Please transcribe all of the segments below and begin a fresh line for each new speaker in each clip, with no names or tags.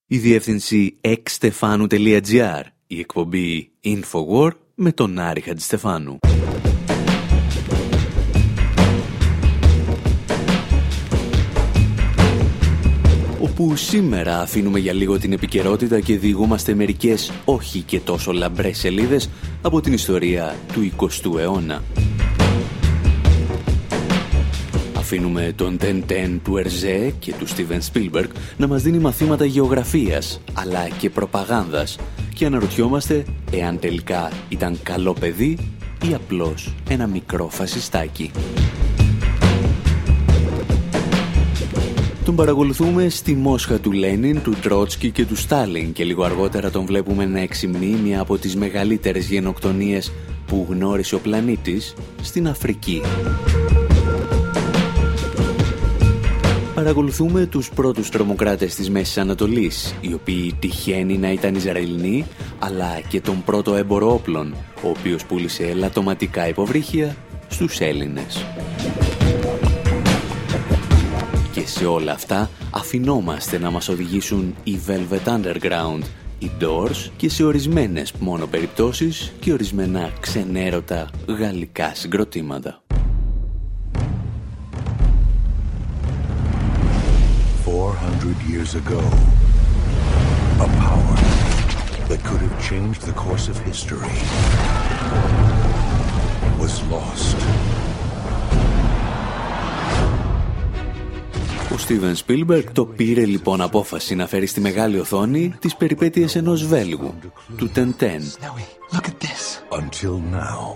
Η διεύθυνση ekstefanu.gr, η εκπομπή Infowar με τον Άρη Χατζηστεφάνου. Όπου σήμερα αφήνουμε για λίγο την επικαιρότητα και διηγούμαστε μερικές όχι και τόσο λαμπρές σελίδες από την ιστορία του 20ου αιώνα. Αφήνουμε τον Τεντέν του Ερζέ και του Στίβεν Σπίλμπεργκ να μας δίνει μαθήματα γεωγραφίας αλλά και προπαγάνδας και αναρωτιόμαστε εάν τελικά ήταν καλό παιδί ή απλώς ένα μικρό φασιστάκι. Τον παρακολουθούμε στη Μόσχα του Λένιν, του Τρότσκι και του Στάλιν και λίγο αργότερα τον βλέπουμε να εξυμνεί μια από τις μεγαλύτερες γενοκτονίες που γνώρισε ο πλανήτης στην Αφρική. Παρακολουθούμε τους πρώτους τρομοκράτες της Μέσης Ανατολής, οι οποίοι τυχαίνει να ήταν Ισραηλινοί, αλλά και τον πρώτο έμπορο όπλων, ο οποίος πούλησε λατωματικά υποβρύχια στους Έλληνες. Και σε όλα αυτά αφινόμαστε να μας οδηγήσουν οι Velvet Underground, οι Doors και σε ορισμένες μόνο περιπτώσεις και ορισμένα ξενέρωτα γαλλικά συγκροτήματα.
400 years ago, a power that could have changed the course of history was lost.
Ο Στίβεν Σπίλμπεργκ το πήρε λοιπόν απόφαση να φέρει στη μεγάλη οθόνη τις περιπέτειες ενός Βέλγου, του Τεντέν.
Until now.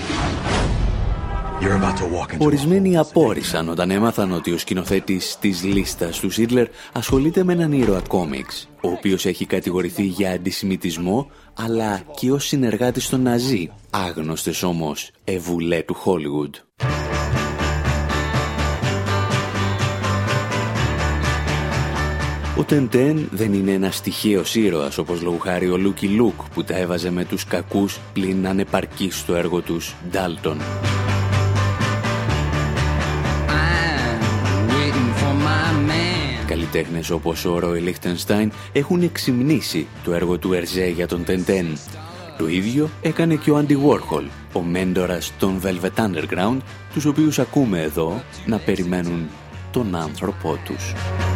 Ορισμένοι απόρρισαν όταν έμαθαν ότι ο σκηνοθέτης της λίστας του Σίτλερ ασχολείται με έναν ήρωα κόμιξ, ο οποίος έχει κατηγορηθεί για αντισημιτισμό, αλλά και ως συνεργάτης των Ναζί, άγνωστες όμως ευουλέ του Χόλιγουντ. Ο Τεντέν δεν είναι ένας τυχαίος ήρωας όπως λόγου χάρη ο Λούκι Λουκ που τα έβαζε με τους κακούς πλην ανεπαρκείς στο έργο τους Ντάλτον. Καλλιτέχνες όπως ο Ρόι Λίχτενστάιν έχουν εξυμνήσει το έργο του Ερζέ για τον Τεντέν. Το ίδιο έκανε και ο Άντι Βόρχολ, ο μέντορας των Velvet Underground, τους οποίους ακούμε εδώ να περιμένουν τον άνθρωπό τους.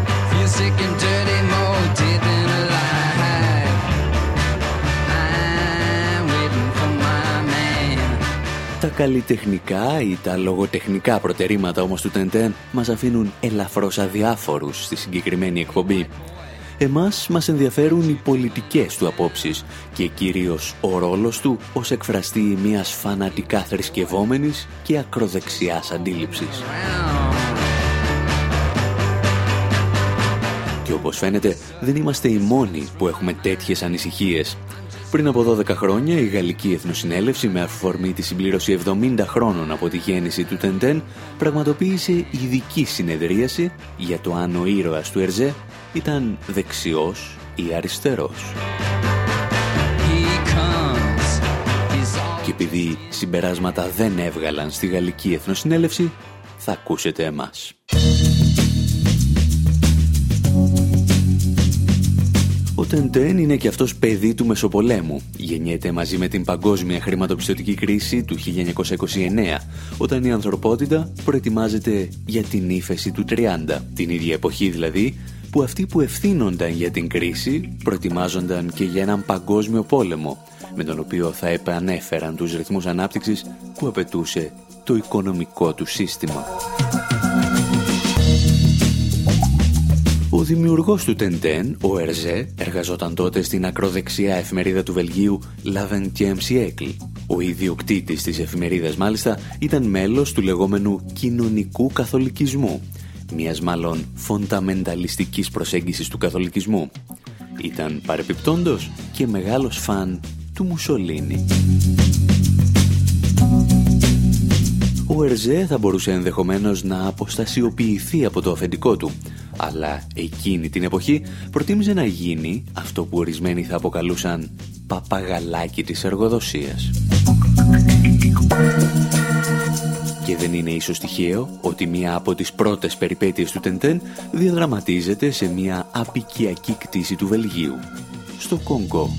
Τα καλλιτεχνικά ή τα λογοτεχνικά προτερήματα όμως του Τεντέν μας αφήνουν ελαφρώς αδιάφορους στη συγκεκριμένη εκπομπή. Εμάς μας ενδιαφέρουν οι πολιτικές του απόψεις και κυρίως ο ρόλος του ως εκφραστή μιας φανατικά θρησκευόμενης και ακροδεξιάς αντίληψης. Και όπως φαίνεται δεν είμαστε οι μόνοι που έχουμε τέτοιες ανησυχίες. Πριν από 12 χρόνια η Γαλλική Εθνοσυνέλευση με αφορμή τη συμπλήρωση 70 χρόνων από τη γέννηση του Τεντέν πραγματοποίησε ειδική συνεδρίαση για το αν ο ήρωας του Ερζέ ήταν δεξιός ή αριστερός. Και επειδή συμπεράσματα δεν έβγαλαν στη Γαλλική Εθνοσυνέλευση, θα ακούσετε εμάς. Ο Τεντέν είναι και αυτός παιδί του Μεσοπολέμου. Γεννιέται μαζί με την παγκόσμια χρηματοπιστωτική κρίση του 1929, όταν η ανθρωπότητα προετοιμάζεται για την ύφεση του 30. Την ίδια εποχή δηλαδή που αυτοί που ευθύνονταν για την κρίση προετοιμάζονταν και για έναν παγκόσμιο πόλεμο, με τον οποίο θα επανέφεραν τους ρυθμούς ανάπτυξης που απαιτούσε το οικονομικό του σύστημα. Ο δημιουργός του Τεντέν, ο Ερζέ, εργαζόταν τότε στην ακροδεξιά εφημερίδα του Βελγίου La 20e Siècle. Ο ιδιοκτήτης της εφημερίδας μάλιστα ήταν μέλος του λεγόμενου κοινωνικού καθολικισμού, μιας μάλλον φονταμενταλιστικής προσέγγισης του καθολικισμού. Ήταν παρεπιπτόντος και μεγάλος φαν του Μουσολίνι. Ο Ερζέ θα μπορούσε ενδεχομένως να αποστασιοποιηθεί από το αφεντικό του, αλλά εκείνη την εποχή προτίμησε να γίνει αυτό που ορισμένοι θα αποκαλούσαν παπαγαλάκι της εργοδοσίας. Και δεν είναι ίσως τυχαίο ότι μία από τις πρώτες περιπέτειες του Τεντέν διαδραματίζεται σε μία αποικιακή κτήση του Βελγίου, στο Κονγκό.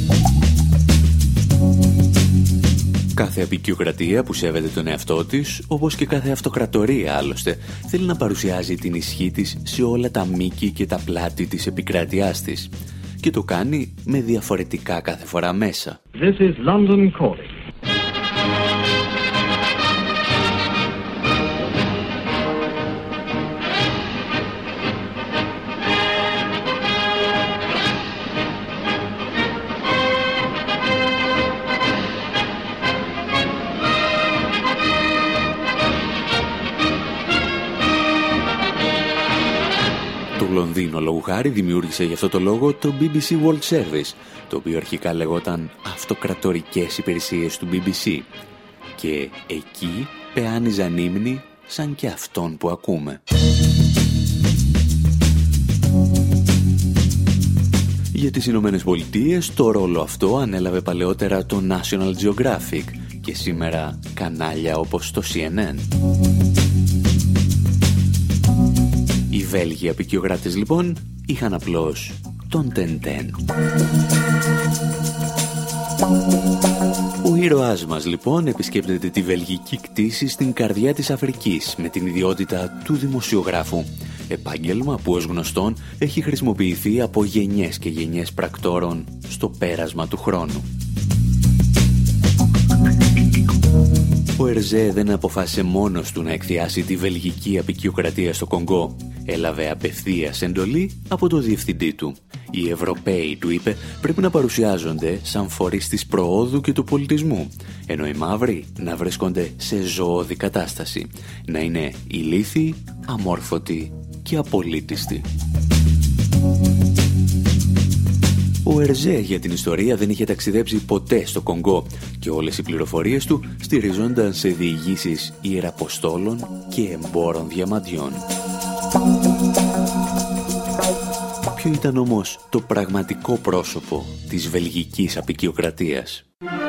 Κάθε αποικιοκρατία που σέβεται τον εαυτό της, όπως και κάθε αυτοκρατορία άλλωστε, θέλει να παρουσιάζει την ισχύ της σε όλα τα μήκη και τα πλάτη της επικράτειάς της. Και το κάνει με διαφορετικά κάθε φορά μέσα.
This is London calling.
Λονδίνο, λόγου χάρη, δημιούργησε γι' αυτό το λόγο το BBC World Service, το οποίο αρχικά λεγόταν Αυτοκρατορικές Υπηρεσίες του BBC. Και εκεί πεάνιζαν ύμνοι σαν και αυτόν που ακούμε. Για τις Ηνωμένες Πολιτείες το ρόλο αυτό ανέλαβε παλαιότερα το National Geographic και σήμερα κανάλια όπως το CNN. Οι Βέλγοι αποικιοκράτες λοιπόν είχαν απλώς τον Τεντέν. Ο ήρωάς μας λοιπόν επισκέπτεται τη βελγική κτήση στην καρδιά της Αφρικής με την ιδιότητα του δημοσιογράφου, επάγγελμα που ως γνωστόν έχει χρησιμοποιηθεί από γενιές και γενιές πρακτόρων στο πέρασμα του χρόνου. Ο Ερζέ δεν αποφάσισε μόνος του να εκθιάσει τη βελγική αποικιοκρατία στο Κονγκό. Έλαβε απευθείας εντολή από το διευθυντή του. Οι Ευρωπαίοι, του είπε, πρέπει να παρουσιάζονται σαν φορείς της προόδου και του πολιτισμού, ενώ οι μαύροι να βρίσκονται σε ζωώδη κατάσταση, να είναι ηλίθιοι, αμόρφωτοι και απολύτιστοι. Ο Ερζέ για την ιστορία δεν είχε ταξιδέψει ποτέ στο Κονγκό και όλες οι πληροφορίες του στηριζόνταν σε διηγήσεις ιεραποστόλων και εμπόρων διαμαντιών. Ποιο ήταν όμως το πραγματικό πρόσωπο της βελγικής αποικιοκρατίας?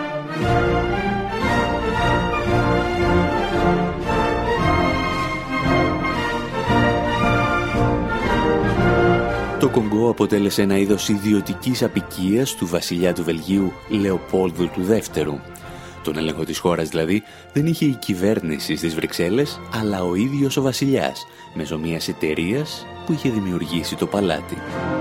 Το Κονγκό αποτέλεσε ένα είδος ιδιωτικής αποικίας του βασιλιά του Βελγίου Λεοπόλδου του Δεύτερου. Τον έλεγχο της χώρας δηλαδή δεν είχε η κυβέρνηση στις Βρυξέλλες, αλλά ο ίδιος ο βασιλιάς, μέσω μιας εταιρείας που είχε δημιουργήσει το παλάτι.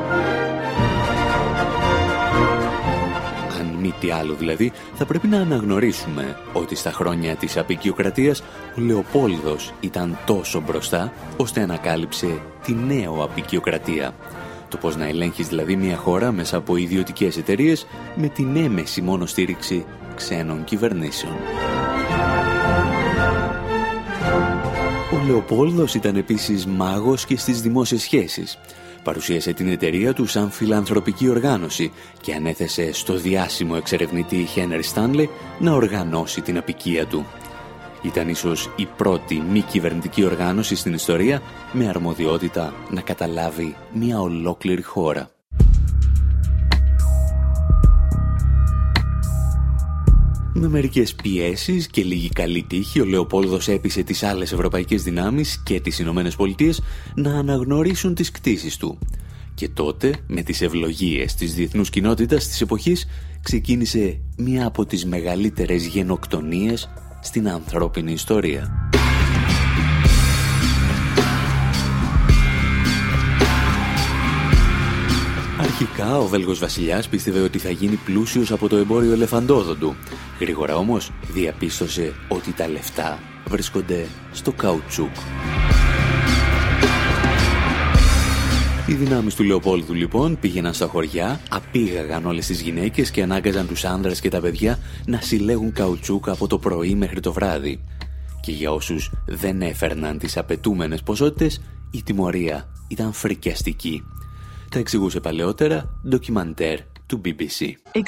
Αν μη τι άλλο δηλαδή, θα πρέπει να αναγνωρίσουμε ότι στα χρόνια της αποικιοκρατίας ο Λεοπόλδος ήταν τόσο μπροστά, ώστε ανακάλυψε τη νέο αποικιοκρατία. Το πώς να ελέγχεις δηλαδή μια χώρα μέσα από ιδιωτικές εταιρείες με την έμεση μόνο στήριξη ξένων κυβερνήσεων. Ο Λεοπόλδος ήταν επίσης μάγος και στις δημόσιες σχέσεις. Παρουσίασε την εταιρεία του σαν φιλανθρωπική οργάνωση και ανέθεσε στο διάσημο εξερευνητή Χένρι Στάνλι να οργανώσει την αποικία του. Ήταν ίσως η πρώτη μη κυβερνητική οργάνωση στην ιστορία με αρμοδιότητα να καταλάβει μια ολόκληρη χώρα. Με μερικές πιέσεις και λίγη καλή τύχη, ο Λεοπόλδος έπεισε τις άλλες ευρωπαϊκές δυνάμεις και τις Ηνωμένες Πολιτείες να αναγνωρίσουν τις κτήσεις του. Και τότε, με τις ευλογίες της διεθνούς κοινότητας της εποχής, ξεκίνησε μία από τις μεγαλύτερες γενοκτονίες στην ανθρώπινη ιστορία. Αρχικά, ο Βέλγος βασιλιάς πίστευε ότι θα γίνει πλούσιος από το εμπόριο ελεφαντόδοντου. Γρήγορα όμως διαπίστωσε ότι τα λεφτά βρίσκονται στο καουτσούκ. Οι δυνάμεις του Λεοπόλδου λοιπόν πήγαιναν στα χωριά, απήγαγαν όλες τις γυναίκες και ανάγκαζαν τους άνδρες και τα παιδιά να συλλέγουν καουτσούκ από το πρωί μέχρι το βράδυ. Και για όσους δεν έφερναν τις απαιτούμενες ποσότητες, η τιμωρία ήταν φρικιαστική. Τα εξηγούσε παλαιότερα ντοκιμαντέρ του BBC.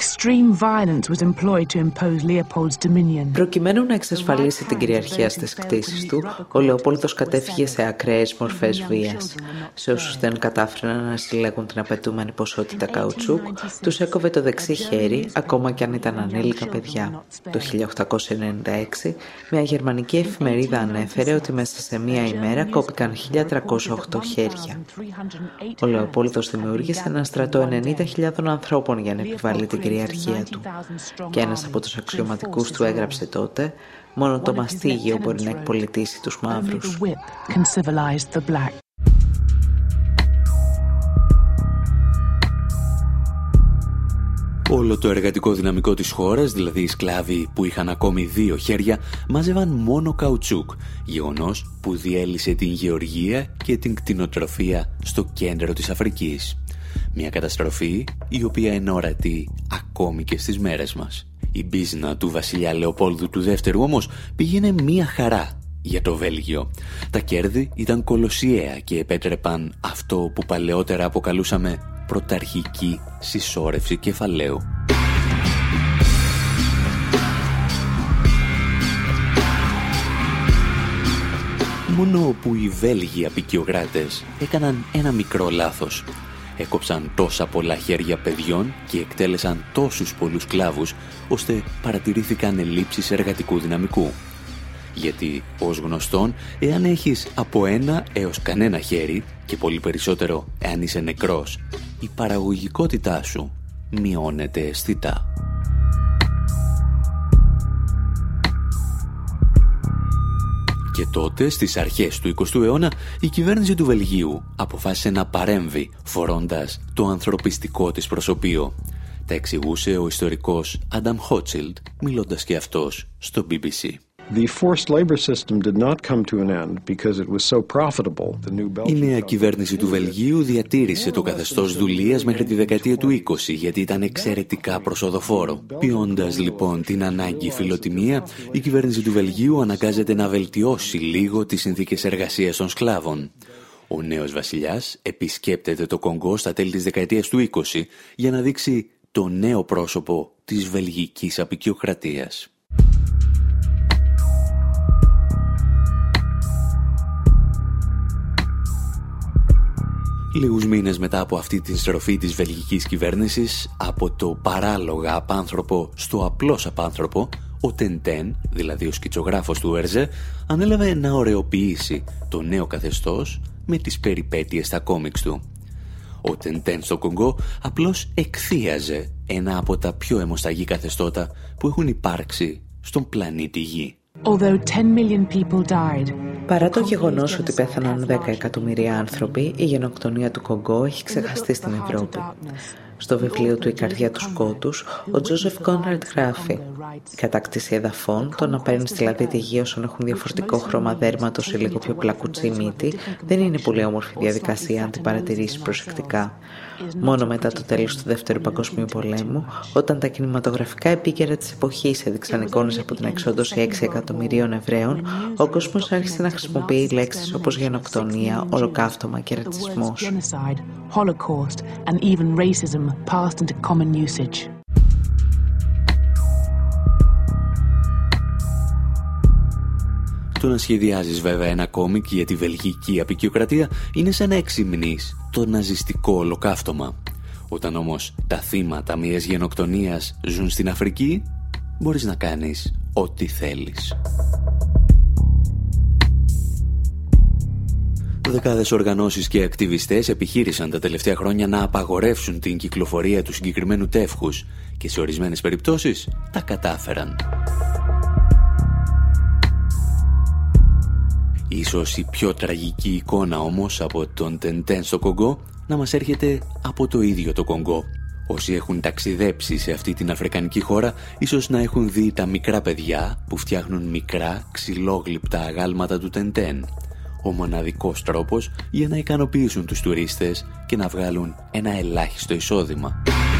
Προκειμένου να εξασφαλίσει την κυριαρχία στις κτήσεις του, ο Λεοπόλδος κατέφυγε σε ακραίες μορφές βίας. Σε όσους δεν κατάφεραν να συλλέγουν την απαιτούμενη ποσότητα καουτσούκ, τους έκοβε το δεξί χέρι, ακόμα κι αν ήταν ανήλικα παιδιά. Το 1896, μια γερμανική εφημερίδα ανέφερε ότι μέσα σε μία ημέρα κόπηκαν 1.308 χέρια. Ο Λεοπόλδος δημιούργησε ένα στρατό 90.000 ανθρώπων για να επιβάλλει την κυριαρχία του. Και ένας από τους αξιωματικούς του έγραψε τότε: «Μόνο το μαστίγιο μπορεί να εκπολιτήσει τους μαύρους».
Όλο το εργατικό δυναμικό της χώρας, δηλαδή οι σκλάβοι που είχαν ακόμη 2 χέρια, μάζευαν μόνο καουτσούκ, γεγονός που διέλυσε την γεωργία και την κτηνοτροφία στο κέντρο της Αφρικής. Μια καταστροφή η οποία είναι ορατή ακόμη και στις μέρες μας. Η μπίζνα του βασιλιά Λεοπόλδου του Δεύτερου όμως πήγαινε μια χαρά για το Βέλγιο. Τα κέρδη ήταν κολοσιαία και επέτρεπαν αυτό που παλαιότερα αποκαλούσαμε πρωταρχική συσσόρευση κεφαλαίου. Μόνο που οι Βέλγοι απικιογράτες έκαναν ένα μικρό λάθος. Έκοψαν τόσα πολλά χέρια παιδιών και εκτέλεσαν τόσους πολλούς σκλάβους, ώστε παρατηρήθηκαν ελλείψεις εργατικού δυναμικού. Γιατί, ως γνωστόν, εάν έχεις από 1 έως κανένα χέρι, και πολύ περισσότερο εάν είσαι νεκρός, η παραγωγικότητά σου μειώνεται αισθητά. Και τότε, στις αρχές του 20ου αιώνα, η κυβέρνηση του Βελγίου αποφάσισε να παρέμβει, φορώντας το ανθρωπιστικό της προσωπείο. Τα εξηγούσε ο ιστορικός Άνταμ Χότσιλντ, μιλώντας και αυτός στο BBC. Η νέα κυβέρνηση του Βελγίου διατήρησε το καθεστώς δουλείας μέχρι τη δεκαετία του 20, γιατί ήταν εξαιρετικά προσοδοφόρο. Ποιώντας λοιπόν την ανάγκη φιλοτιμία, η κυβέρνηση του Βελγίου αναγκάζεται να βελτιώσει λίγο τις συνθήκες εργασίας των σκλάβων. Ο νέος βασιλιάς επισκέπτεται το Κονγκό στα τέλη της δεκαετίας του 20 για να δείξει το νέο πρόσωπο της βελγικής αποικιοκρατίας. Λίγους μήνες μετά από αυτή την στροφή της βελγικής κυβέρνησης από το παράλογα απάνθρωπο στο απλώς απάνθρωπο, ο Τεντέν, δηλαδή ο σκητσογράφος του Ερζέ, ανέλαβε να ωρεοποιήσει το νέο καθεστώς με τις περιπέτειες στα κόμιξ του. Ο Τεντέν στο Κονγκό απλώς εκθίαζε ένα από τα πιο αιμοσταγή καθεστώτα που έχουν υπάρξει στον πλανήτη Γη.
Παρά το γεγονός ότι πέθαναν 10 εκατομμύρια άνθρωποι, η γενοκτονία του Κονγκό έχει ξεχαστεί στην Ευρώπη. Στο βιβλίο του «Η καρδιά του σκότους», ο Τζόζεφ Κόνραντ γράφει: «Η κατάκτηση εδαφών, το να παίρνεις δηλαδή τη γη όσων έχουν διαφορετικό χρώμα δέρματος ή λίγο πιο πλακουτσή μύτη, δεν είναι πολύ όμορφη διαδικασία αν την παρατηρήσεις προσεκτικά. Μόνο μετά το τέλος του Δεύτερου Παγκοσμίου Πολέμου, όταν τα κινηματογραφικά επίκαιρα της εποχής έδειξαν εικόνες από την εξόντωση 6 εκατομμυρίων Εβραίων, ο κόσμος άρχισε να χρησιμοποιεί λέξεις όπως γενοκτονία, ολοκαύτωμα και ρατσισμός».
Το να σχεδιάζεις βέβαια ένα κόμικ για τη βελγική αποικιοκρατία είναι σαν να εξυμνείς το ναζιστικό ολοκαύτωμα. Όταν όμως τα θύματα μιας γενοκτονίας ζουν στην Αφρική, μπορείς να κάνεις ό,τι θέλεις. Δεκάδες οργανώσεις και ακτιβιστές επιχείρησαν τα τελευταία χρόνια να απαγορεύσουν την κυκλοφορία του συγκεκριμένου τεύχους και σε ορισμένες περιπτώσεις τα κατάφεραν. Ίσως η πιο τραγική εικόνα όμως από τον Τεντέν στο Κονγκό να μας έρχεται από το ίδιο το Κονγκό. Όσοι έχουν ταξιδέψει σε αυτή την αφρικανική χώρα ίσως να έχουν δει τα μικρά παιδιά που φτιάχνουν μικρά ξυλόγλυπτα αγάλματα του Τεντέν. Ο μοναδικός τρόπος για να ικανοποιήσουν τους τουρίστες και να βγάλουν ένα ελάχιστο εισόδημα.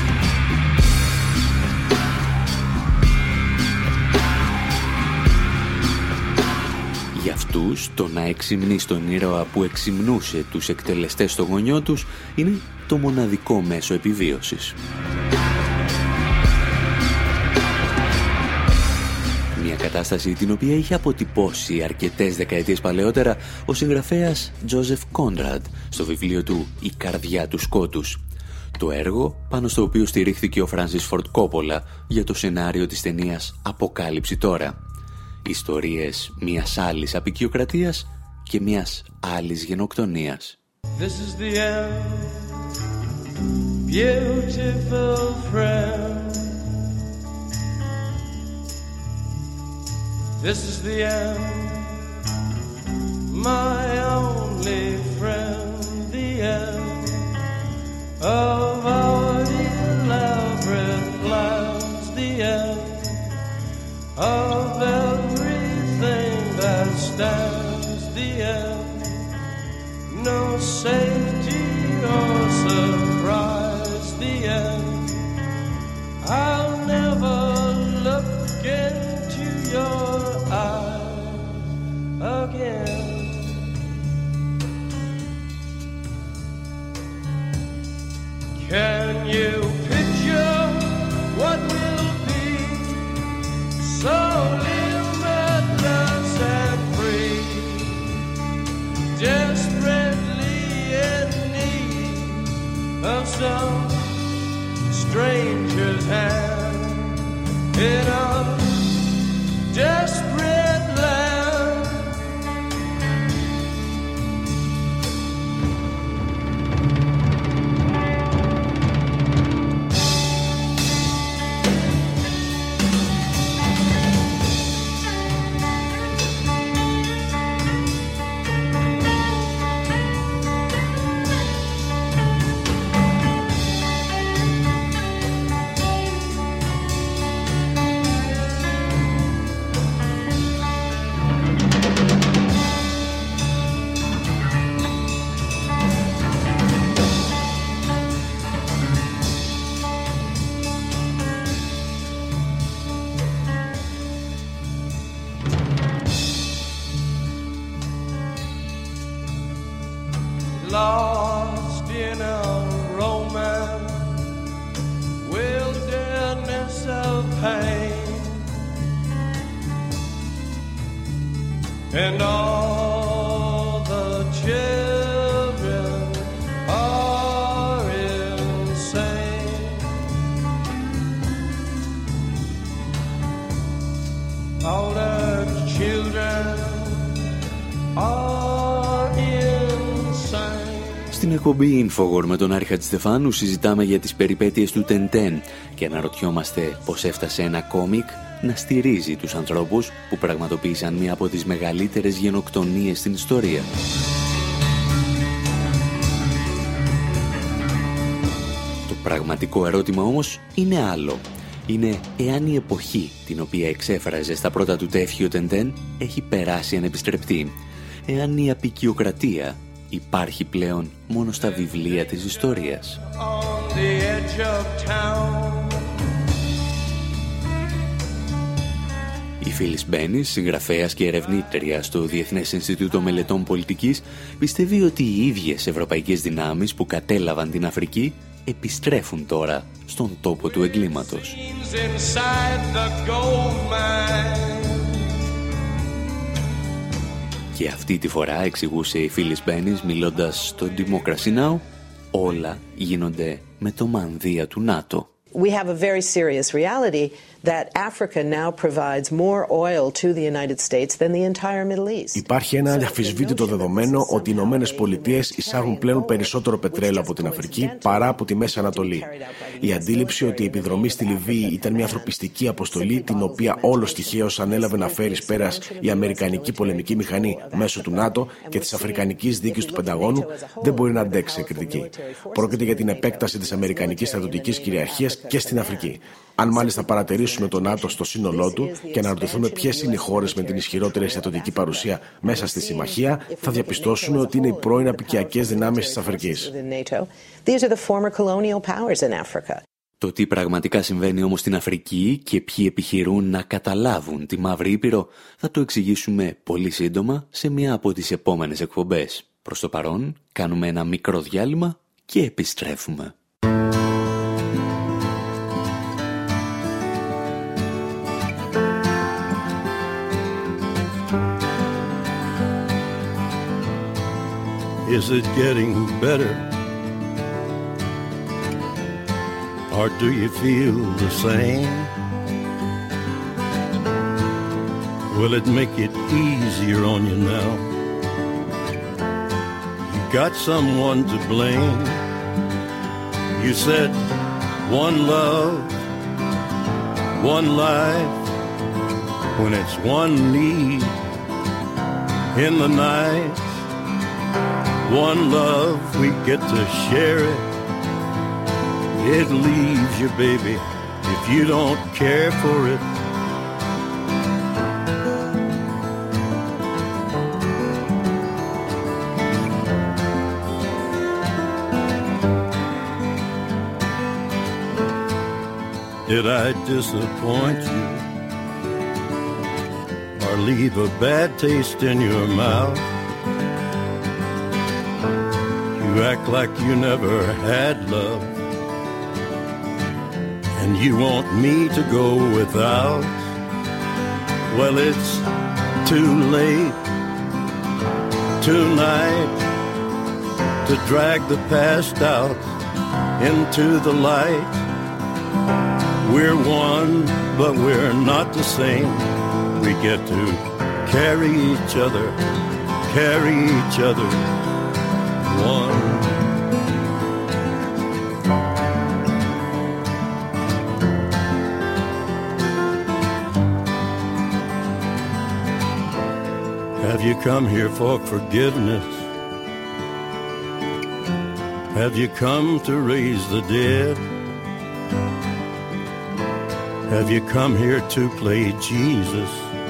Για αυτούς, το να εξυμνείς τον ήρωα που εξυμνούσε τους εκτελεστές στο γονιό τους είναι το μοναδικό μέσο επιβίωσης. Μια κατάσταση την οποία είχε αποτυπώσει αρκετές δεκαετίες παλαιότερα ο συγγραφέας Τζόζεφ Κόνραντ στο βιβλίο του «Η καρδιά του σκότους». Το έργο πάνω στο οποίο στηρίχθηκε ο Φράνσις Φορντ Κόπολα για το σενάριο της ταινίας «Αποκάλυψη τώρα». Ιστορίες μιας άλλης αποικιοκρατίας και μιας άλλης γενοκτονίας.
This is the end, beautiful friend. This is the end, my only friend, the end of our elaborate plans, the end of everything that stands, the end, no safety or surprise, the end, I'll never look into your eyes again. Can you picture what will be so limitless and free, desperately in need of some stranger's hand in a desperate land? Lost in a romance, wilderness of pain, and all the children are insane. All the children are insane.
Στην εκπομπή Infowar με τον Άρη Χατζηστεφάνου συζητάμε για τις περιπέτειες του Τεντέν και αναρωτιόμαστε πώς έφτασε ένα κόμικ να στηρίζει τους ανθρώπους που πραγματοποίησαν μία από τις μεγαλύτερες γενοκτονίες στην ιστορία. Το πραγματικό ερώτημα όμως είναι άλλο. Είναι εάν η εποχή την οποία εξέφραζε στα πρώτα του τεύχη ο Τεντέν έχει περάσει ανεπιστρεπτή. Εάν η αποικιοκρατία υπάρχει πλέον μόνο στα βιβλία της ιστορίας. Η Φίλις Μπένις, συγγραφέας και ερευνήτρια στο Διεθνές Ινστιτούτο Μελετών Πολιτικής, πιστεύει ότι οι ίδιες ευρωπαϊκές δυνάμεις που κατέλαβαν την Αφρική επιστρέφουν τώρα στον τόπο του εγκλήματος. Και αυτή τη φορά, εξηγούσε η Φίλις Μπένις μιλώντας στο Democracy Now!, όλα γίνονται με το μανδύα του ΝΑΤΟ.
We have a very serious reality that Africa now provides more oil to the United States than the entire Middle East.
Υπάρχει ένα αδιαφυσβήτητο δεδομένο ότι οι Ηνωμένες Πολιτείες εισάγουν πλέον περισσότερο πετρέλαιο από την Αφρική παρά από τη Μέση Ανατολή. Η αντίληψη ότι η επιδρομή στη Λιβύη ήταν μια ανθρωπιστική αποστολή, την οποία όλος τυχαίως ανέλαβε να φέρει πέρας η Αμερικανική πολεμική μηχανή μέσω του ΝΑΤΟ και της Αφρικανικής δίκης του Πενταγώνου, δεν μπορεί να αντέξει κριτική. Πρόκειται για την επέκταση της Αμερικανικής στρατιωτικής κυριαρχίας και στην Αφρική. Αν μάλιστα παρατηρήσουμε το ΝΑΤΟ στο σύνολό του και αναρωτηθούμε ποιες είναι οι χώρες με την ισχυρότερη στρατιωτική παρουσία μέσα στη συμμαχία, θα διαπιστώσουμε ότι είναι οι πρώην αποικιακές δυνάμεις της Αφρικής.
Το τι πραγματικά συμβαίνει όμως στην Αφρική και ποιοι επιχειρούν να καταλάβουν τη Μαύρη Ήπειρο θα το εξηγήσουμε πολύ σύντομα σε μια από τις επόμενες εκπομπές. Προς το παρόν κάνουμε ένα μικρό διάλειμμα και επιστρέφουμε.
Is it getting better? Or do you feel the same? Will it make it easier on you now? You got someone to blame. You said one love, one life, when it's one need in the night. One love, we get to share it. It leaves you, baby, if you don't care for it. Did I disappoint you or leave a bad taste in your mouth? You act like you never had love, and you want me to go without. Well, it's too late tonight to drag the past out into the light. We're one, but we're not the same. We get to carry each other one. Have you come here for forgiveness? Have you come to raise the dead? Have you come here to play Jesus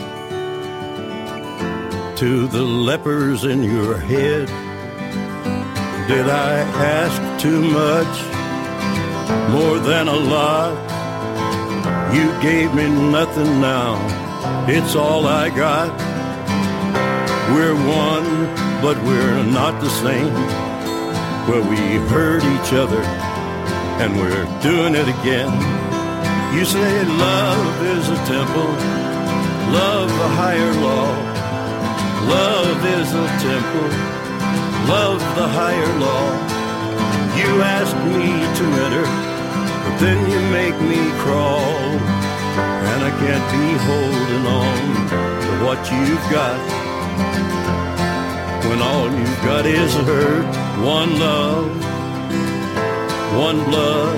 to the lepers in your head? Did I ask too much, more than a lot? You gave me nothing now, it's all I got. We're one, but we're not the same. Well, we hurt each other, and we're doing it again. You say love is a temple, love a higher law. Love is a temple, love the higher law. You ask me to enter, but then you make me crawl. And I can't be holding on to what you've got, when all you've got is hurt. One love, one blood,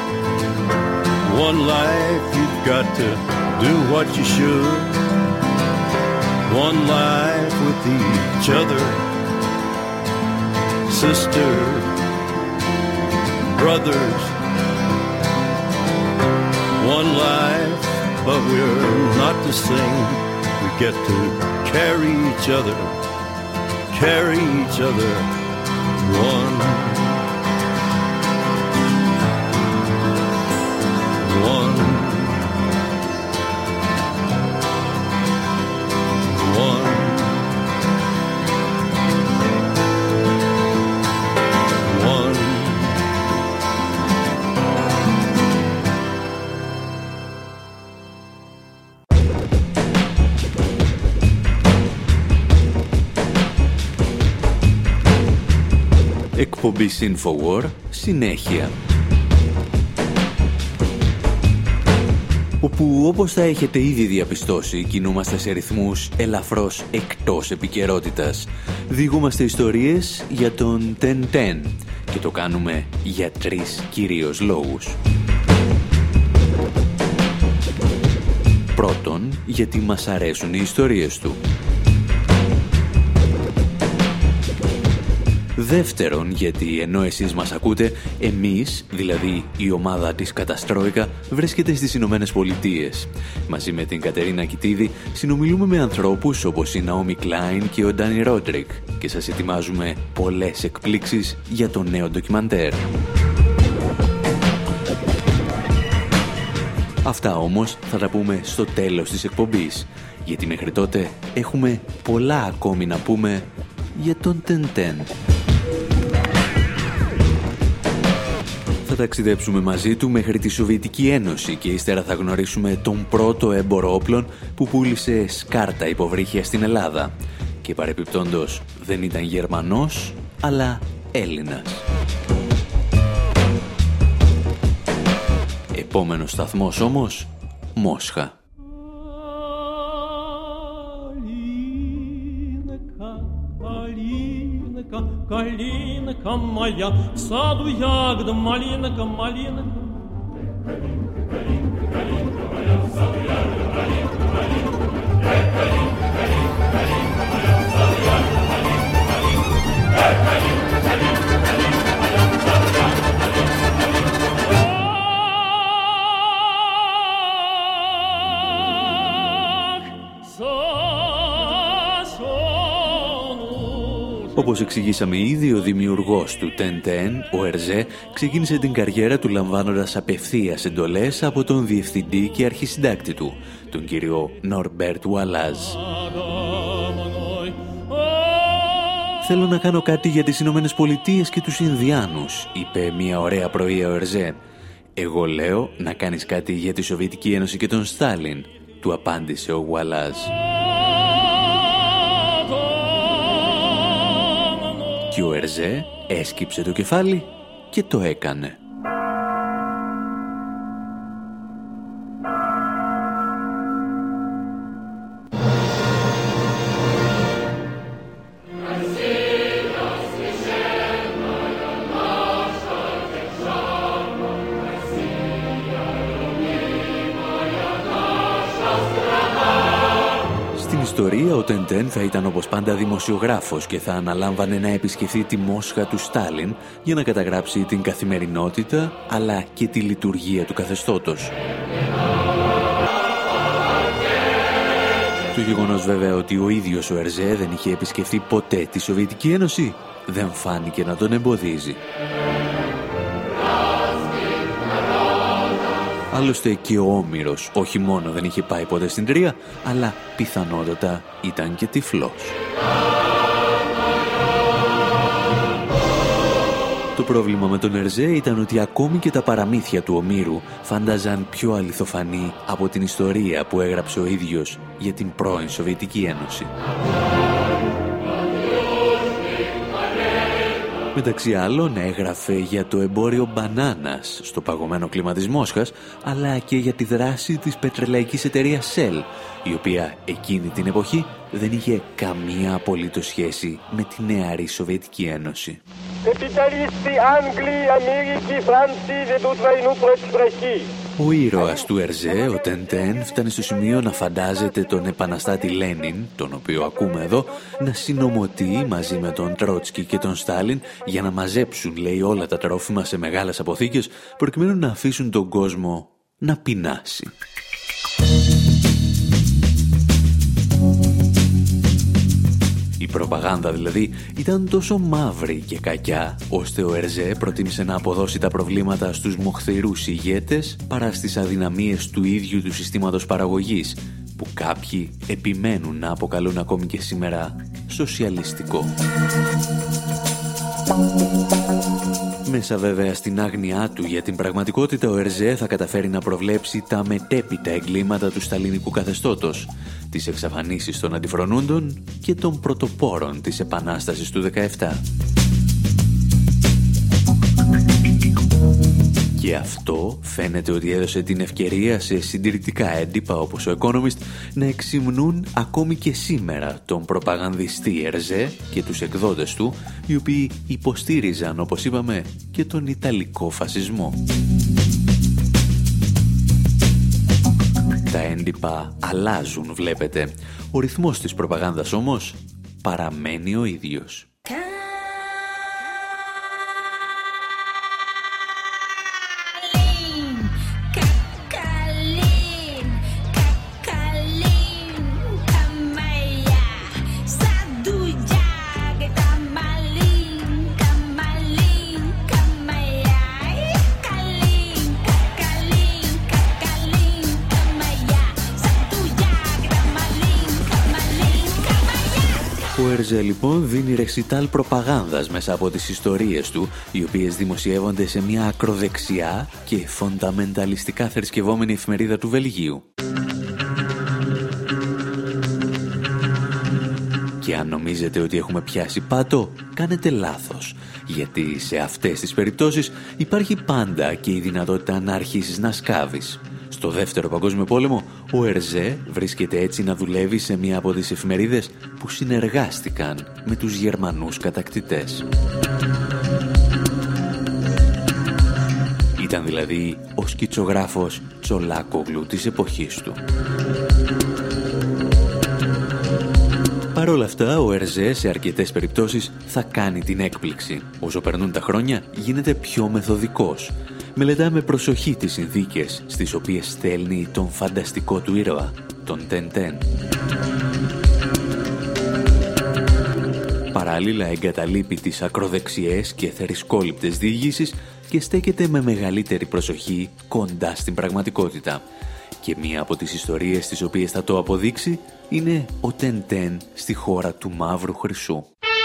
one life. You've got to do what you should. One life with each other, sister, brothers. One life, but we're not the same. We get to carry each other one.
Εκπομπή Infowar, συνέχεια. Όπου, όπως θα έχετε ήδη διαπιστώσει, κινούμαστε σε ρυθμούς ελαφρώς εκτός επικαιρότητας. Διηγούμαστε ιστορίες για τον Τεν-Τεν και το κάνουμε για 3 κυρίως λόγους. Πρώτον, γιατί μας αρέσουν οι ιστορίες του. Δεύτερον, γιατί ενώ εσείς μας ακούτε, εμείς, δηλαδή η ομάδα της Καταστρόικα, βρίσκεται στις Ηνωμένες Πολιτείες. Μαζί με την Κατερίνα Κιτίδη συνομιλούμε με ανθρώπους όπως η Ναόμι Κλάιν και ο Ντάνι Ρόντρικ και σας ετοιμάζουμε πολλές εκπλήξεις για το νέο ντοκιμαντέρ. Αυτά όμως θα τα πούμε στο τέλος της εκπομπής, γιατί μέχρι τότε έχουμε πολλά ακόμη να πούμε για τον Τεν-Τεν. Θα ταξιδέψουμε μαζί του μέχρι τη Σοβιετική Ένωση και ύστερα θα γνωρίσουμε τον πρώτο έμπορο όπλων που πούλησε σκάρτα υποβρύχια στην Ελλάδα. Και παρεπιπτόντως δεν ήταν Γερμανός, αλλά Έλληνας. Επόμενος σταθμός όμως, Μόσχα.
Калинка моя, в саду ягода, малинка, малинка. Калинка, калинка моя, в саду ягода, малинка, малинка. Калинка, калинка, калинка моя, в саду ягода, малинка, малинка. Калинка, калинка, калинка моя, в саду ягода, малинка, малинка.
Όπως εξηγήσαμε ήδη, ο δημιουργός του Ten-Ten, ο Ερζέ, ξεκίνησε την καριέρα του λαμβάνοντας απευθείας εντολές από τον διευθυντή και αρχισυντάκτη του, τον κύριο Νορμπέρτ Ουαλάζ. «Θέλω να κάνω κάτι για τις Ηνωμένες Πολιτείες και τους Ινδιάνους», είπε μια ωραία πρωία ο Ερζέ. «Εγώ λέω να κάνεις κάτι για τη Σοβιετική Ένωση και τον Στάλιν», του απάντησε ο Ουαλάζ. Και ο Ερζέ έσκυψε το κεφάλι και το έκανε. Ο Ten-Ten θα ήταν όπως πάντα δημοσιογράφος και θα αναλάμβανε να επισκεφθεί τη Μόσχα του Στάλιν για να καταγράψει την καθημερινότητα αλλά και τη λειτουργία του καθεστώτος. Το γεγονός βέβαια ότι ο ίδιος ο Ερζέ δεν είχε επισκεφθεί ποτέ τη Σοβιετική Ένωση δεν φάνηκε να τον εμποδίζει. Άλλωστε και ο Όμηρος όχι μόνο δεν είχε πάει ποτέ στην Τρία, αλλά πιθανότατα ήταν και τυφλός. Το πρόβλημα με τον Ερζέ ήταν ότι ακόμη και τα παραμύθια του Ομήρου φάνταζαν πιο αληθοφανή από την ιστορία που έγραψε ο ίδιος για την πρώην Σοβιετική Ένωση. Μεταξύ άλλων έγραφε για το εμπόριο μπανάνας στο παγωμένο κλίμα της Μόσχας, αλλά και για τη δράση της πετρελαϊκής εταιρείας Shell, η οποία εκείνη την εποχή δεν είχε καμία απολύτως σχέση με τη νεαρή Σοβιετική Ένωση. Ο ήρωας του Ερζέ, ο Ten-Ten, φτάνει στο σημείο να φαντάζεται τον επαναστάτη Λένιν, τον οποίο ακούμε εδώ, να συνομωτεί μαζί με τον Τρότσκι και τον Στάλιν για να μαζέψουν, λέει, όλα τα τρόφιμα σε μεγάλες αποθήκες, προκειμένου να αφήσουν τον κόσμο να πεινάσει. Η προπαγάνδα δηλαδή ήταν τόσο μαύρη και κακιά, ώστε ο Ερζέ προτίμησε να αποδώσει τα προβλήματα στους μοχθηρούς ηγέτες παρά στις αδυναμίες του ίδιου του συστήματος παραγωγής, που κάποιοι επιμένουν να αποκαλούν ακόμη και σήμερα σοσιαλιστικό. Μέσα βέβαια στην άγνοιά του για την πραγματικότητα, ο Ερζέ θα καταφέρει να προβλέψει τα μετέπειτα εγκλήματα του σταλινικού καθεστώτος, τις εξαφανίσεις των αντιφρονούντων και των πρωτοπόρων της Επανάστασης του 17. Και αυτό φαίνεται ότι έδωσε την ευκαιρία σε συντηρητικά έντυπα όπως ο Economist να εξυμνούν ακόμη και σήμερα τον προπαγανδιστή Ερζέ και τους εκδότες του, οι οποίοι υποστήριζαν, όπως είπαμε, και τον Ιταλικό φασισμό. Τα έντυπα αλλάζουν, βλέπετε. Ο ρυθμός της προπαγάνδας όμως παραμένει ο ίδιος. Ο Ερζέ λοιπόν δίνει ρεσιτάλ προπαγάνδας μέσα από τις ιστορίες του, οι οποίες δημοσιεύονται σε μια ακροδεξιά και φονταμενταλιστικά θρησκευόμενη εφημερίδα του Βελγίου. Και αν νομίζετε ότι έχουμε πιάσει πάτο, κάνετε λάθος. Γιατί σε αυτές τις περιπτώσεις υπάρχει πάντα και η δυνατότητα να αρχίσεις να σκάβεις. Στο Δεύτερο Παγκόσμιο Πόλεμο, ο Ερζέ βρίσκεται έτσι να δουλεύει σε μία από τις εφημερίδες που συνεργάστηκαν με τους Γερμανούς κατακτητές. Ήταν δηλαδή ο σκητσογράφος Τσολάκογλου της εποχής του. Παρ' όλα αυτά, ο Ερζέ σε αρκετές περιπτώσεις θα κάνει την έκπληξη. Όσο περνούν τα χρόνια, γίνεται πιο μεθοδικός. Μελετά με προσοχή τις συνθήκες στις οποίες στέλνει τον φανταστικό του ήρωα, τον Τεντέν. Παράλληλα εγκαταλείπει τις ακροδεξιές και θερησκόληπτες διηγήσεις και στέκεται με μεγαλύτερη προσοχή κοντά στην πραγματικότητα. Και μία από τις ιστορίες τις οποίες θα το αποδείξει είναι ο Τεντέν στη χώρα του Μαύρου Χρυσού.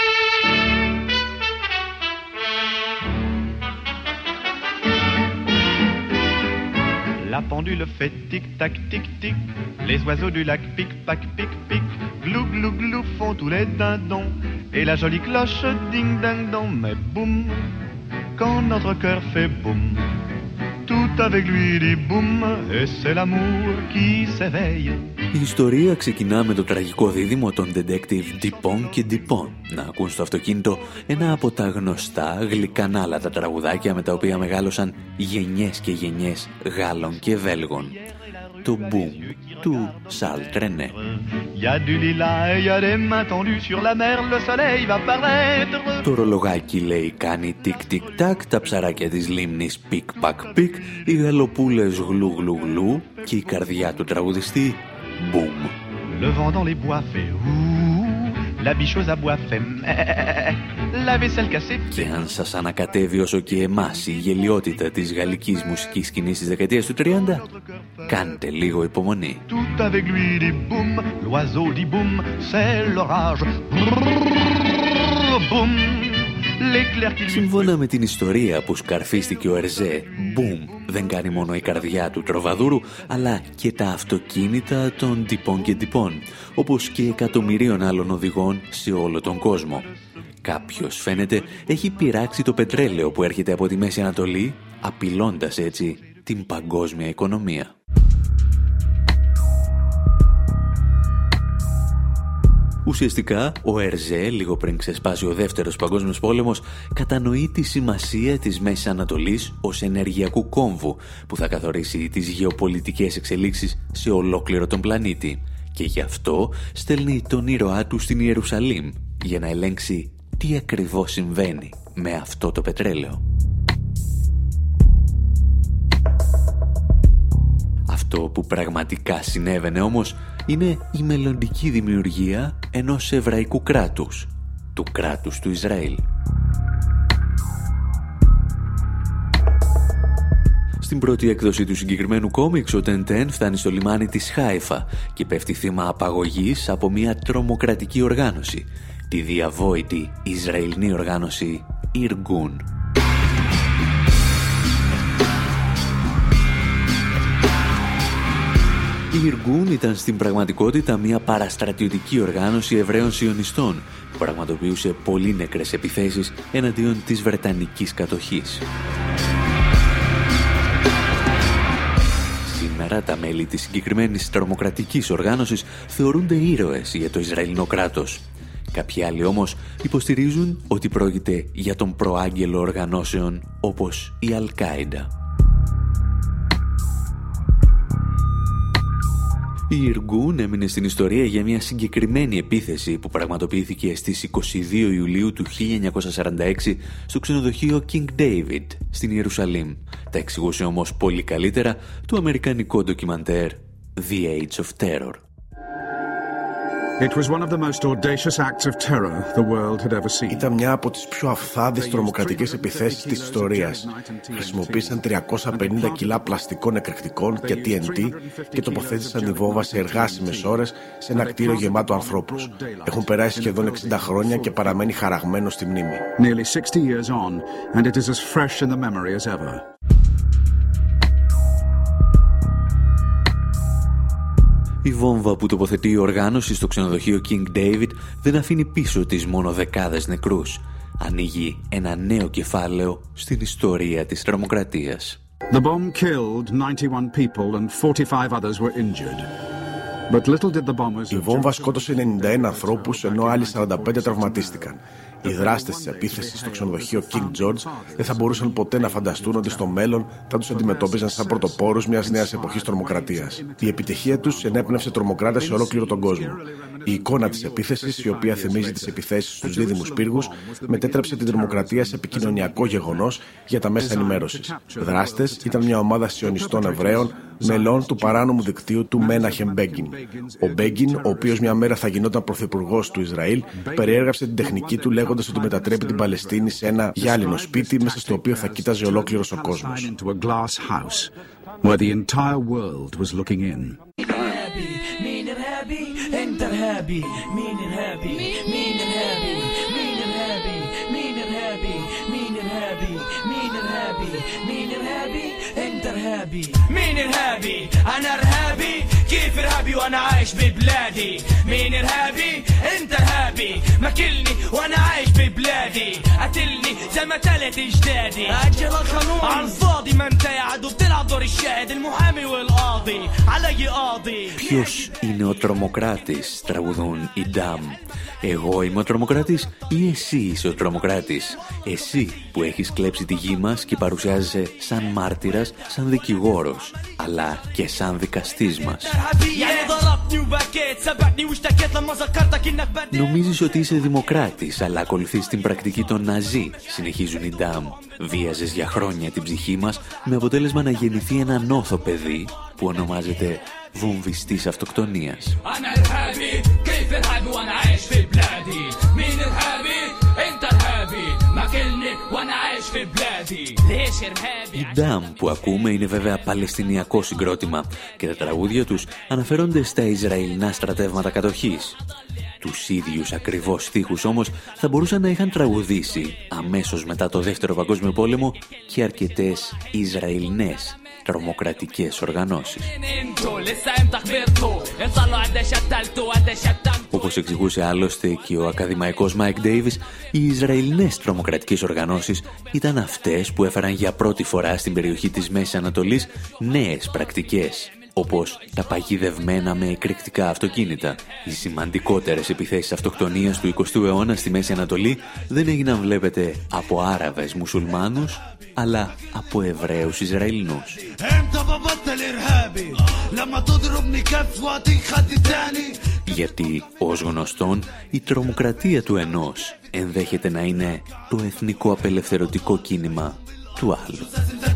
La pendule fait tic-tac, tic-tic. Les oiseaux du lac pic-pac, pic-pic. Glou, glou, glou font tous les dindons. Et la jolie cloche ding-ding-dong. Mais boum, quand notre cœur fait boum, tout avec lui dit boum. Et c'est l'amour qui s'éveille.
Η ιστορία ξεκινά με το τραγικό δίδυμο των detective Dupont και Dupont να ακούν στο αυτοκίνητο ένα από τα γνωστά γλυκανάλατα τραγουδάκια με τα οποία μεγάλωσαν γενιές και γενιές Γάλλων και Βέλγων. Το Boom του Charles Trenet. Το ρολογάκι λέει κάνει τικ-τικ-τακ, τα ψαράκια της λίμνης πικ-πακ-πικ, οι γαλοπούλες γλου-γλου-γλου και η καρδιά του τραγουδιστή Boom.
Le vent dans les bois fait ouh, la bicheuse à bois fait la vaisselle cassée.
Και αν σας ανακατεύει όσο και εμάς η γελιότητα της γαλλικής μουσικής σκηνής της δεκαετίας του 30, κάντε λίγο υπομονή.
Tout avec lui dit boum, l'oiseau dit boum, c'est l'orage. Boum.
Σύμφωνα με την ιστορία που σκαρφίστηκε ο Ερζέ, Boom δεν κάνει μόνο η καρδιά του τροβαδούρου, αλλά και τα αυτοκίνητα των Dupont και Dupont, όπως και εκατομμυρίων άλλων οδηγών σε όλο τον κόσμο. Κάποιος, φαίνεται, έχει πειράξει το πετρέλαιο που έρχεται από τη Μέση Ανατολή, απειλώντας έτσι την παγκόσμια οικονομία. Ουσιαστικά, ο Ερζέ, λίγο πριν ξεσπάσει ο Δεύτερος Παγκόσμιος Πόλεμος, κατανοεί τη σημασία της Μέσης Ανατολής ως ενεργειακού κόμβου που θα καθορίσει τις γεωπολιτικές εξελίξεις σε ολόκληρο τον πλανήτη. Και γι' αυτό στέλνει τον ήρωά του στην Ιερουσαλήμ για να ελέγξει τι ακριβώς συμβαίνει με αυτό το πετρέλαιο. Αυτό που πραγματικά συνέβαινε όμως είναι η μελλοντική δημιουργία ενός εβραϊκού κράτους, του κράτους του Ισραήλ. Στην πρώτη έκδοση του συγκεκριμένου κόμιξ, ο Τεντέν φτάνει στο λιμάνι της Χάιφα και πέφτει θύμα απαγωγής από μια τρομοκρατική οργάνωση, τη διαβόητη Ισραηλινή οργάνωση Ιργκούν. Η Ιργκούν ήταν στην πραγματικότητα μια παραστρατιωτική οργάνωση Εβραίων Σιωνιστών που πραγματοποιούσε πολύ νεκρές επιθέσεις εναντίον της Βρετανικής κατοχής. Σήμερα τα μέλη της συγκεκριμένης τρομοκρατικής οργάνωσης θεωρούνται ήρωες για το Ισραηλινό κράτος. Κάποιοι άλλοι όμως υποστηρίζουν ότι πρόκειται για τον προάγγελο οργανώσεων όπως η Αλ-Κάιντα. Η Ιργκούν έμεινε στην ιστορία για μια συγκεκριμένη επίθεση που πραγματοποιήθηκε στις 22 Ιουλίου του 1946 στο ξενοδοχείο King David στην Ιερουσαλήμ. Τα εξηγούσε όμως πολύ καλύτερα το αμερικανικό ντοκιμαντέρ The Age of Terror.
Ήταν μια από τις πιο αυθάδεις τρομοκρατικές επιθέσεις της ιστορίας. Χρησιμοποίησαν 350 κιλά πλαστικών εκρηκτικών και TNT και τοποθέτησαν τη βόμβα σε εργάσιμες ώρες σε ένα κτίριο γεμάτο ανθρώπους. Έχουν περάσει σχεδόν 60 χρόνια και παραμένει χαραγμένο στη μνήμη.
Η βόμβα που τοποθετεί η οργάνωση στο ξενοδοχείο King David δεν αφήνει πίσω της μόνο δεκάδες νεκρούς. Ανοίγει ένα νέο κεφάλαιο στην ιστορία της τρομοκρατίας.
The bomb killed 91 people and 45 others were injured. But little did the bombers...
Η βόμβα σκότωσε 91 ανθρώπους, ενώ άλλοι 45 τραυματίστηκαν. Οι δράστες της επίθεσης στο ξενοδοχείο King George δεν θα μπορούσαν ποτέ να φανταστούν ότι στο μέλλον θα τους αντιμετώπιζαν σαν πρωτοπόρους μιας νέας εποχής τρομοκρατίας. Η επιτυχία τους ενέπνευσε τρομοκράτες σε ολόκληρο τον κόσμο. Η εικόνα της επίθεσης, η οποία θυμίζει τις επιθέσεις στους δίδυμους πύργους, μετέτρεψε την τρομοκρατία σε επικοινωνιακό γεγονός για τα μέσα ενημέρωσης. Δράστες ήταν μια ομάδα σιωνιστών Εβραίων, μελών του παράνομου δικτύου του Μέναχεμ Μπέγκιν. Ο Μπέγκιν, ο οποίος μια μέρα θα γινόταν πρωθυπουργός του Ισραήλ, περιέγραψε την τεχνική του λέγοντας ότι μετατρέπει την Παλαιστίνη σε ένα γυάλινο σπίτι μέσα στο οποίο θα κοίταζε ολόκληρος ο κόσμος.
مين إرهابي؟ أنا إرهابي كيف إرهابي وأنا عايش ببلادي مين إرهابي؟ أنت إرهابي ماكلني وأنا عايش ببلادي قتلني زي ما تلت أجدادي أجل القانون على الفاضي ما أنت يا عدو بتلعب دور الشاهد المحامي والقاضي علي قاضي.
Ποιος είναι ο τρομοκράτης, τραγουδούν οι Damn. Εγώ είμαι ο τρομοκράτης ή εσύ είσαι ο τρομοκράτης? Εσύ που έχεις κλέψει τη γη μας και παρουσιάζεσαι σαν μάρτυρας, σαν δικηγόρος, αλλά και σαν δικαστής μας. Νομίζεις ότι είσαι δημοκράτης, αλλά ακολουθείς την πρακτική των Ναζί, συνεχίζουν οι Damn. Βίαζες για χρόνια την ψυχή μας, με αποτέλεσμα να γεννηθεί ένα νόθο παιδί που ονομάζεται βομβιστής αυτοκτονίας. Η Damn που ακούμε είναι βέβαια παλαιστινιακό συγκρότημα και τα τραγούδια τους αναφέρονται στα Ισραηλινά στρατεύματα κατοχής. Τους ίδιους ακριβώς στίχους όμως θα μπορούσαν να είχαν τραγουδήσει αμέσως μετά το Δεύτερο Παγκόσμιο Πόλεμο και αρκετές Ισραηλινές τρομοκρατικές οργανώσεις. Όπως εξηγούσε άλλωστε και ο ακαδημαϊκός Mike Davis, οι Ισραηλινές τρομοκρατικές οργανώσεις ήταν αυτές που έφεραν για πρώτη φορά στην περιοχή της Μέσης Ανατολής νέες πρακτικές, όπως τα παγιδευμένα με εκρηκτικά αυτοκίνητα. Οι σημαντικότερες επιθέσεις αυτοκτονίας του 20ου αιώνα στη Μέση Ανατολή δεν έγιναν, βλέπετε, από Άραβες μουσουλμάνους, αλλά από Εβραίους Ισραηλινούς. Γιατί, ως γνωστόν, η τρομοκρατία του ενός ενδέχεται να είναι το εθνικό απελευθερωτικό κίνημα του άλλου.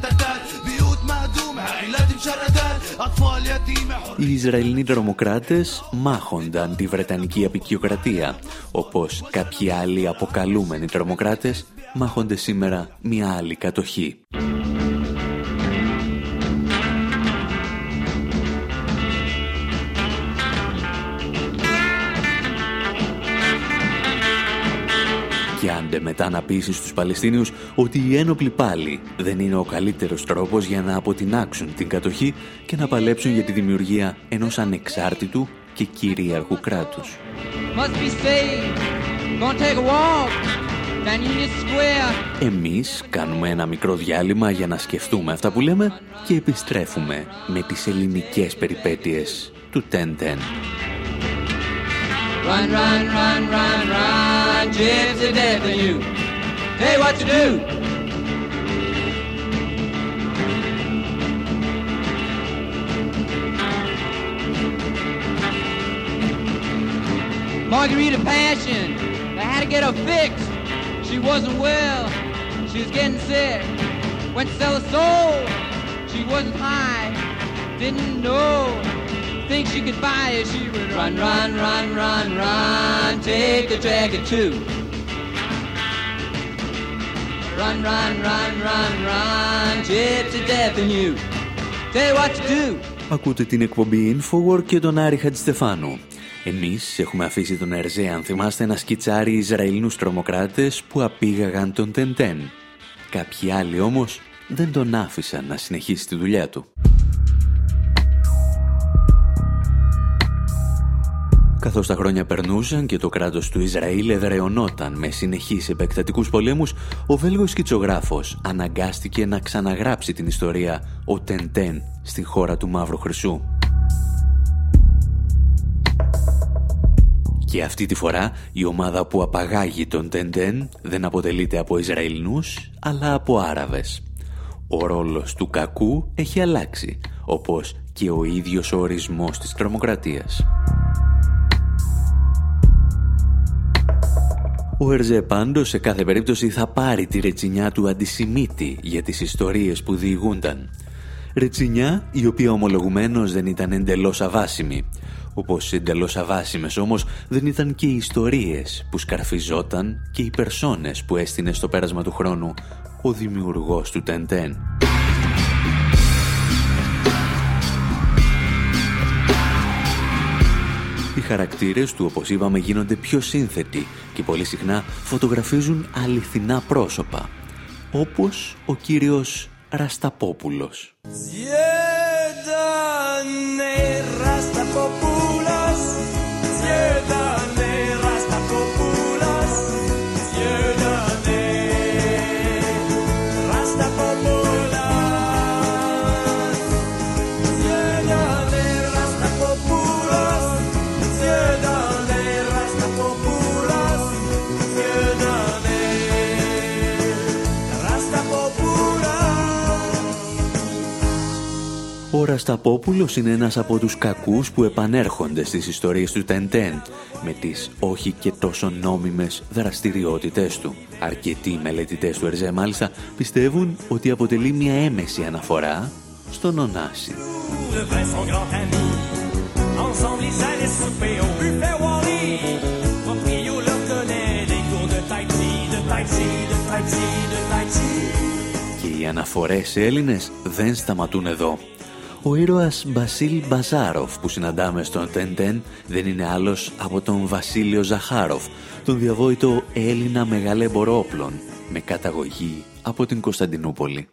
Οι Ισραηλινοί τρομοκράτες μάχονταν τη Βρετανική αποικιοκρατία, όπως κάποιοι άλλοι αποκαλούμενοι τρομοκράτες μάχονται σήμερα μια άλλη κατοχή. Και άντε μετά να πείσεις στους Παλαιστίνιους ότι οι ένοπλοι πάλι δεν είναι ο καλύτερος τρόπος για να αποτινάξουν την κατοχή και να παλέψουν για τη δημιουργία ενός ανεξάρτητου και κυρίαρχου κράτους. Εμείς κάνουμε ένα μικρό διάλειμμα για να σκεφτούμε αυτά που λέμε και επιστρέφουμε με τις ελληνικές περιπέτειες του 10-10.
Run, run, run, run, run, gypsy death in you. Hey, what you do? Margarita Passion, they had to get her fixed. She wasn't well, she was getting sick. Went to sell her soul, she wasn't high, didn't know. Think she could buy it, she would run, run, run, run, run, take the jacket too. Run, run, run, run, run, gypsy death in you. Tell you what to do.
Ακούτε την εκπομπή Infowar και τον Άρη Χατζηστεφάνου. Εμείς έχουμε αφήσει τον Ερζέ, αν θυμάστε, να σκιτσάρει Ισραηλινούς τρομοκράτες που απήγαγαν τον 10-10. Κάποιοι άλλοι όμως δεν τον άφησαν να συνεχίσει τη δουλειά του. Καθώς τα χρόνια περνούσαν και το κράτος του Ισραήλ εδραιωνόταν με συνεχείς επεκτατικούς πολέμους, ο Βέλγος σκητσογράφος αναγκάστηκε να ξαναγράψει την ιστορία «Ο Τεντέν» στη χώρα του Μαύρου Χρυσού. Και αυτή τη φορά η ομάδα που απαγάγει τον Τεντέν δεν αποτελείται από Ισραηλινούς, αλλά από Άραβες. Ο ρόλος του κακού έχει αλλάξει, όπως και ο ίδιος ο ορισμός της τρομοκρατίας. Ο Ερζέ πάντως σε κάθε περίπτωση θα πάρει τη ρετσινιά του αντισημίτη για τις ιστορίες που διηγούνταν. Ρετσινιά η οποία ομολογουμένως δεν ήταν εντελώς αβάσιμη. Όπως εντελώς αβάσιμες όμως δεν ήταν και οι ιστορίες που σκαρφιζόταν και οι περσόνες που έστεινε στο πέρασμα του χρόνου ο δημιουργός του Τεντέν. Οι χαρακτήρες του, όπως είπαμε, γίνονται πιο σύνθετοι και πολύ συχνά φωτογραφίζουν αληθινά πρόσωπα, όπως ο κύριος Ρασταπόπουλος. Ο Ρασταπόπουλος είναι ένας από τους κακούς που επανέρχονται στις ιστορίες του Τεντέν με τις όχι και τόσο νόμιμες δραστηριότητές του. Αρκετοί μελετητές του Ερζέ μάλιστα πιστεύουν ότι αποτελεί μια έμεση αναφορά στον Ωνάση. Και οι αναφορές σε Έλληνες δεν σταματούν εδώ. Ο ήρωας Μπασίλ Μπαζάροφ που συναντάμε στον Τεντέν δεν είναι άλλος από τον Βασίλειο Ζαχάροφ, τον διαβόητο Έλληνα μεγαλέμπορο όπλων, με καταγωγή από την Κωνσταντινούπολη.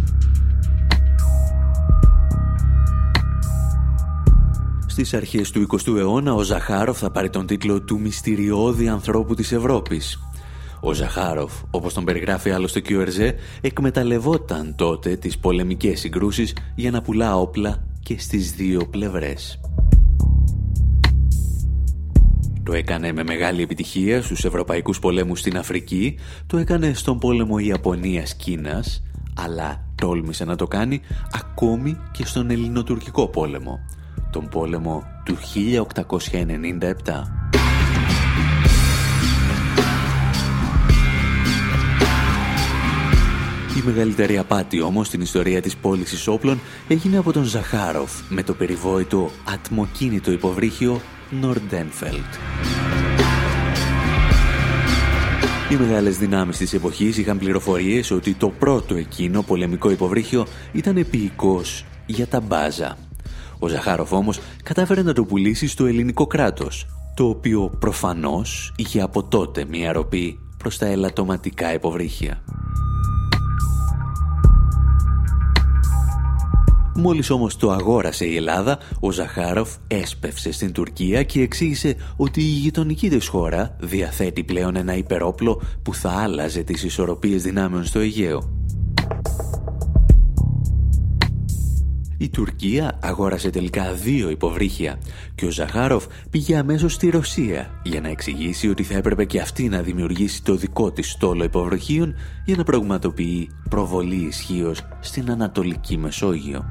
Στις αρχές του 20ου αιώνα ο Ζαχάροφ θα πάρει τον τίτλο του μυστηριώδη ανθρώπου της Ευρώπης. Ο Ζαχάροφ, όπως τον περιγράφει άλλωστε και ο Ερζέ, εκμεταλλευόταν τότε τις πολεμικές συγκρούσεις για να πουλά όπλα και στις δύο πλευρές. Το έκανε με μεγάλη επιτυχία στους ευρωπαϊκούς πολέμους στην Αφρική, το έκανε στον πόλεμο Ιαπωνίας-Κίνας, αλλά τόλμησε να το κάνει ακόμη και στον Ελληνοτουρκικό πόλεμο, τον πόλεμο του 1897. Η μεγαλύτερη απάτη όμως στην ιστορία της πώλησης όπλων έγινε από τον Ζαχάροφ με το περιβόητο ατμοκίνητο υποβρύχιο Nordenfeld. Οι μεγάλες δυνάμεις της εποχής είχαν πληροφορίες ότι το πρώτο εκείνο πολεμικό υποβρύχιο ήταν επίοικος για τα μπάζα. Ο Ζαχάροφ όμως κατάφερε να το πουλήσει στο ελληνικό κράτος, το οποίο προφανώς είχε από τότε μια ροπή προς τα ελαττωματικά υποβρύχια. Μόλις όμως το αγόρασε η Ελλάδα, ο Ζαχάροφ έσπευσε στην Τουρκία και εξήγησε ότι η γειτονική της χώρα διαθέτει πλέον ένα υπερόπλο που θα άλλαζε τις ισορροπίες δυνάμεων στο Αιγαίο. Η Τουρκία αγόρασε τελικά 2 υποβρύχια και ο Ζαχάροφ πήγε αμέσως στη Ρωσία για να εξηγήσει ότι θα έπρεπε και αυτή να δημιουργήσει το δικό της στόλο υποβρυχίων για να πραγματοποιεί προβολή ισχύως στην Ανατολική Μεσόγειο.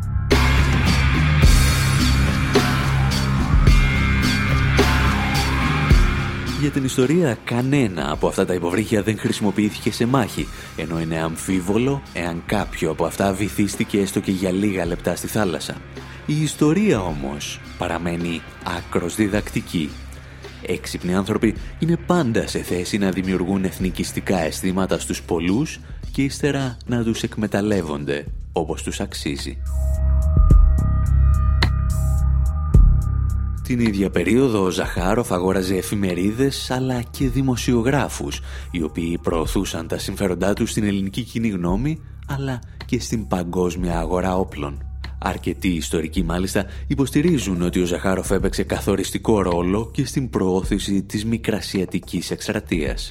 Για την ιστορία, κανένα από αυτά τα υποβρύχια δεν χρησιμοποιήθηκε σε μάχη, ενώ είναι αμφίβολο εάν κάποιο από αυτά βυθίστηκε έστω και για λίγα λεπτά στη θάλασσα. Η ιστορία όμως παραμένει άκρως διδακτική. Έξυπνοι άνθρωποι είναι πάντα σε θέση να δημιουργούν εθνικιστικά αισθήματα στους πολλούς και ύστερα να τους εκμεταλλεύονται όπως τους αξίζει. Την ίδια περίοδο ο Ζαχάροφ αγόραζε εφημερίδες αλλά και δημοσιογράφους, οι οποίοι προωθούσαν τα συμφέροντά τους στην ελληνική κοινή γνώμη αλλά και στην παγκόσμια αγορά όπλων. Αρκετοί ιστορικοί μάλιστα υποστηρίζουν ότι ο Ζαχάροφ έπαιξε καθοριστικό ρόλο και στην προώθηση της μικρασιατικής εκστρατείας.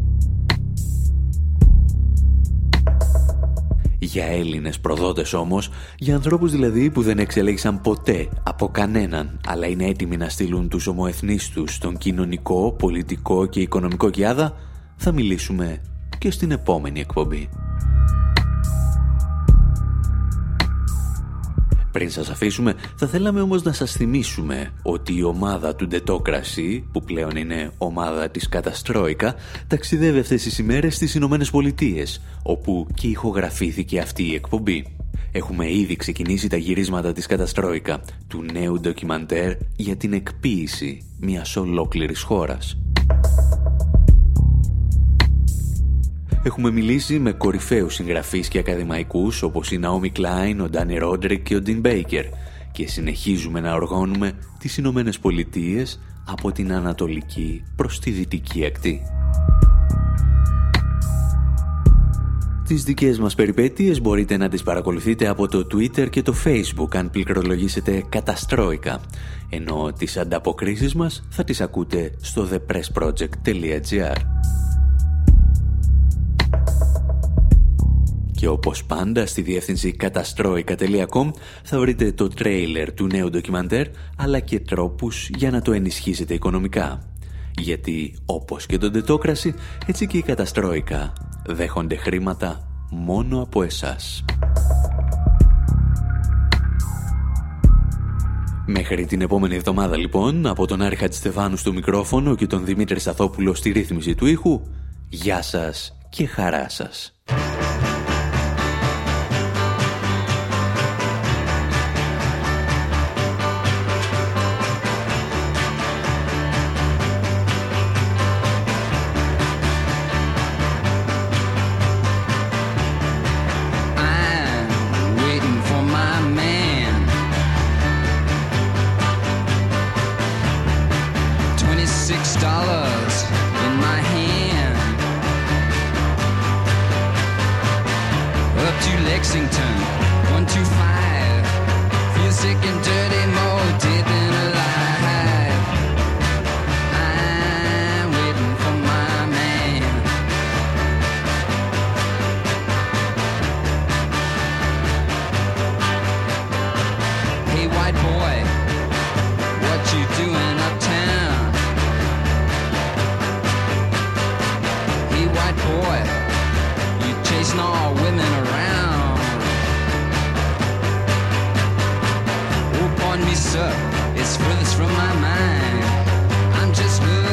Για Έλληνες προδότες όμως, για ανθρώπους δηλαδή που δεν εξελέγησαν ποτέ από κανέναν, αλλά είναι έτοιμοι να στείλουν τους ομοεθνείς τους στον κοινωνικό, πολιτικό και οικονομικό κοιάδα, θα μιλήσουμε και στην επόμενη εκπομπή. Πριν σας αφήσουμε, θα θέλαμε όμως να σας θυμίσουμε ότι η ομάδα του Ντετόκραση, που πλέον είναι ομάδα της Καταστρόικα, ταξιδεύει αυτές τις ημέρες στις Ηνωμένες Πολιτείες, όπου και ηχογραφήθηκε αυτή η εκπομπή. Έχουμε ήδη ξεκινήσει τα γυρίσματα της Καταστρόικα, του νέου ντοκιμαντέρ για την εκποίηση μιας ολόκληρης χώρας. Έχουμε μιλήσει με κορυφαίους συγγραφείς και ακαδημαϊκούς όπως η Ναόμι Κλάιν, ο Ντάνι Ρόντρικ και ο Ντιν Μπέικερ και συνεχίζουμε να οργώνουμε τις Ηνωμένες Πολιτείες από την ανατολική προς τη δυτική ακτή. Τις δικές μας περιπέτειες μπορείτε να τις παρακολουθείτε από το Twitter και το Facebook αν πληκτρολογήσετε Καταστρόικα, ενώ τις ανταποκρίσεις μας θα τις ακούτε στο thepressproject.gr. Και όπως πάντα στη διεύθυνση katastroika.com θα βρείτε το τρέιλερ του νέου ντοκιμαντέρ αλλά και τρόπους για να το ενισχύσετε οικονομικά. Γιατί όπως και το Ντετόκραση, έτσι και η Καταστρόικα δέχονται χρήματα μόνο από εσάς. Μέχρι την επόμενη εβδομάδα λοιπόν, από τον Άρη Χατζηστεφάνου στο μικρόφωνο και τον Δημήτρη Σαθόπουλο στη ρύθμιση του ήχου, γεια σας και χαρά σας.
Lexington, 125. Feel sick and dirty, more dead than alive. I'm waiting for my man. Hey, white boy, what you doing uptown? Hey, white boy, you chasing all women around. Pardon me, sir, it's furthest from my mind. I'm just